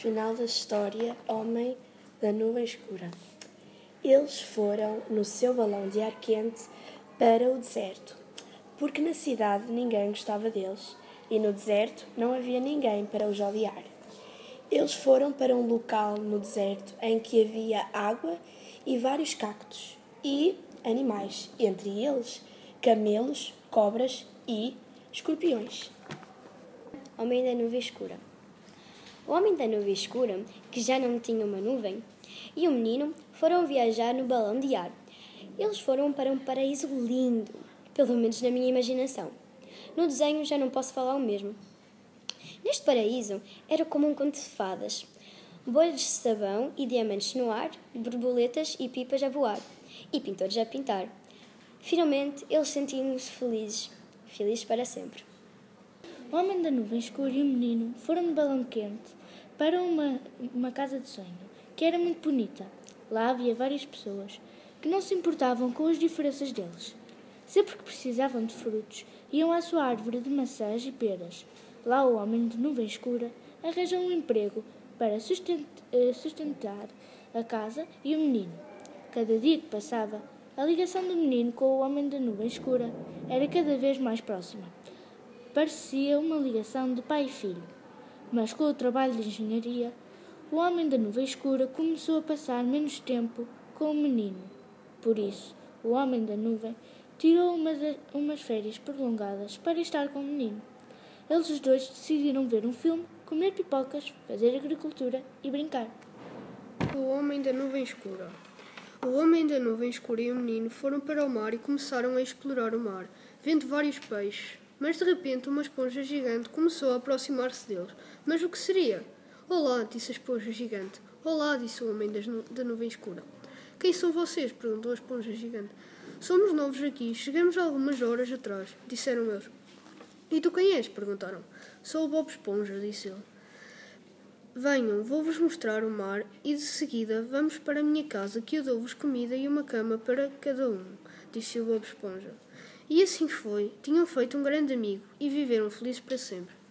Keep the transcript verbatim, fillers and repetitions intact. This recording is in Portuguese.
Final da história, Homem da Nuvem Escura. Eles foram no seu balão de ar quente para o deserto, porque na cidade ninguém gostava deles e no deserto não havia ninguém para os odiar. Eles foram para um local no deserto em que havia água e vários cactos e animais, entre eles camelos, cobras e escorpiões. Homem da Nuvem Escura. O homem da nuvem escura, que já não tinha uma nuvem, e o menino foram viajar no balão de ar. Eles foram para um paraíso lindo, pelo menos na minha imaginação. No desenho já não posso falar o mesmo. Neste paraíso era como um conto de fadas. Bolhas de sabão e diamantes no ar, borboletas e pipas a voar, e pintores a pintar. Finalmente eles sentiam-se felizes, felizes para sempre. O homem da nuvem escura e o menino foram de balão quente para uma, uma casa de sonho, que era muito bonita. Lá havia várias pessoas que não se importavam com as diferenças deles. Sempre que precisavam de frutos, iam à sua árvore de maçãs e peras. Lá o homem de nuvem escura arranjou um emprego para sustentar a casa e o menino. Cada dia que passava, a ligação do menino com o homem da nuvem escura era cada vez mais próxima. Parecia uma ligação de pai e filho, mas com o trabalho de engenharia, o homem da nuvem escura começou a passar menos tempo com o menino. Por isso, o homem da nuvem tirou umas, umas férias prolongadas para estar com o menino. Eles os dois decidiram ver um filme, comer pipocas, fazer agricultura e brincar. O homem da nuvem escura. O homem da nuvem escura e o menino foram para o mar e começaram a explorar o mar, vendo vários peixes. Mas de repente uma esponja gigante começou a aproximar-se deles. Mas o que seria? Olá, disse a esponja gigante. Olá, disse o homem das nu- da nuvem escura. Quem são vocês? Perguntou a esponja gigante. Somos novos aqui, chegamos algumas horas atrás, disseram eles. E tu quem és? Perguntaram. Sou o Bob Esponja, disse ele. Venham, vou-vos mostrar o mar e de seguida vamos para a minha casa que eu dou-vos comida e uma cama para cada um, disse o Bob Esponja. E assim foi, tinham feito um grande amigo e viveram felizes para sempre.